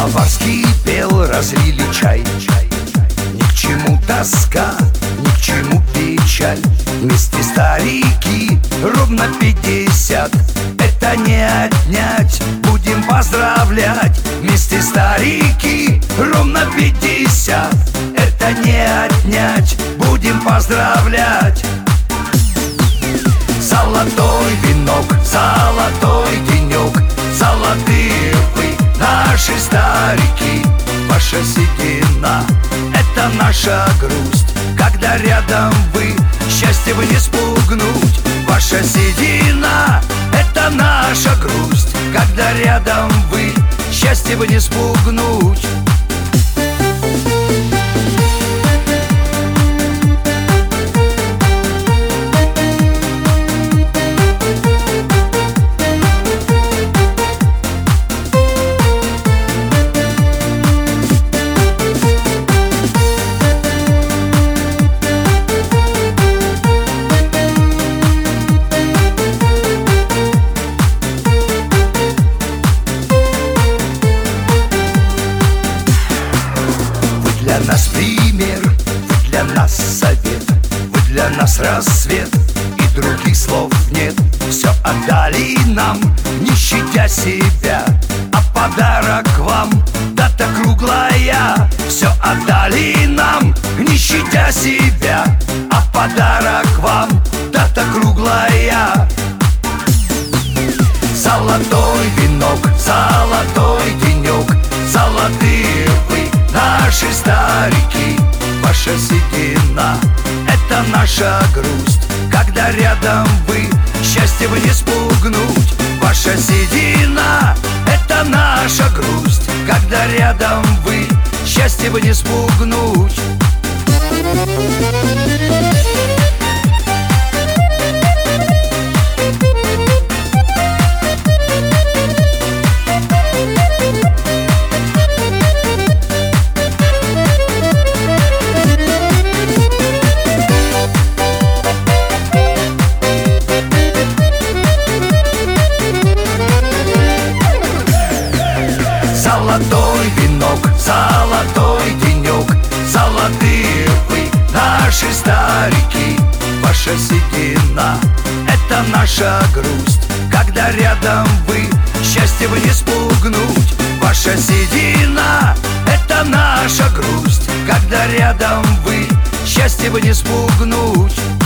Баварский пел, разлили чай. Ни к чему тоска, ни к чему печаль. Вместе старики, ровно 50. Это не отнять, будем поздравлять. Вместе старики, ровно 50. Это не отнять, будем поздравлять. Золотой венок, золотой денек, золотые вы, наши старики. Ваша седина — это наша грусть. Когда рядом вы, счастье вы не спугнуть. Ваша седина — это наша грусть. Когда рядом вы, счастье вы не спугнуть. Для нас пример, вы для нас совет, вы для нас рассвет, и других слов нет. Все отдали нам, не щадя себя, а подарок вам дата круглая. Все отдали нам, не щадя себя, а подарок вам дата круглая. Золотой венок, золотой денек, золотые вы, наши старики. Ваша седина — это наша грусть. Когда рядом вы, счастье вы не спугнуть. Ваша седина — это наша грусть. Когда рядом вы, счастье вы не спугнуть. Золотой венок, золотой денек, золотые вы, наши старики. Ваша седина — это наша грусть. Когда рядом вы, счастье вы не спугнуть. Ваша седина — это наша грусть. Когда рядом вы, счастье вы не спугнуть.